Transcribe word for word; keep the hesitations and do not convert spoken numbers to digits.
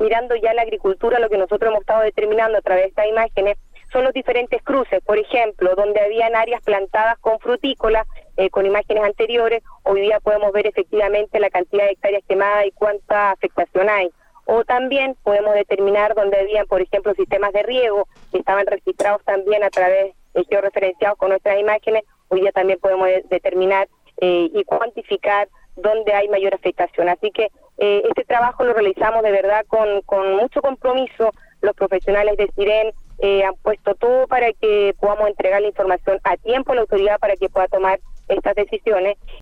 mirando ya la agricultura, lo que nosotros hemos estado determinando a través de estas imágenes son los diferentes cruces. Por ejemplo, donde habían áreas plantadas con frutícolas, eh, con imágenes anteriores, hoy día podemos ver efectivamente la cantidad de hectáreas quemadas y cuánta afectación hay. O también podemos determinar donde habían, por ejemplo, sistemas de riego que estaban registrados también a través de georreferenciados con nuestras imágenes. Hoy día también podemos de- determinar eh, y cuantificar dónde hay mayor afectación. Así que eh, este trabajo lo realizamos de verdad con, con mucho compromiso. Los profesionales de Siren eh, han puesto todo para que podamos entregar la información a tiempo a la autoridad para que pueda tomar estas decisiones.